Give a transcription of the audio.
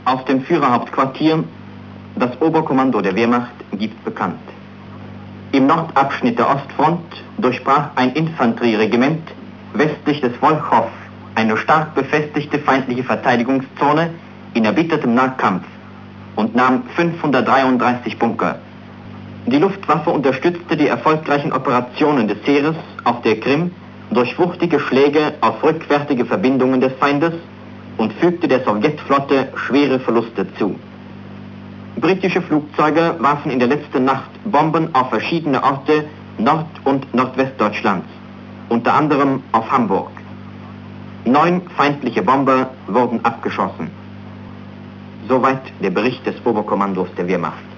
Aus dem Führerhauptquartier, das Oberkommando der Wehrmacht gibt bekannt. Im Nordabschnitt der Ostfront durchbrach ein Infanterieregiment westlich des Wolchow eine stark befestigte feindliche Verteidigungszone in erbittertem Nahkampf und nahm 533 Bunker. Die Luftwaffe unterstützte die erfolgreichen Operationen des Heeres auf der Krim durch wuchtige Schläge auf rückwärtige Verbindungen des Feindes und fügte der Sowjetflotte schwere Verluste zu. Britische Flugzeuge warfen in der letzten Nacht Bomben auf verschiedene Orte Nord- und Nordwestdeutschlands, unter anderem auf Hamburg. 9 feindliche Bomber wurden abgeschossen. Soweit der Bericht des Oberkommandos der Wehrmacht.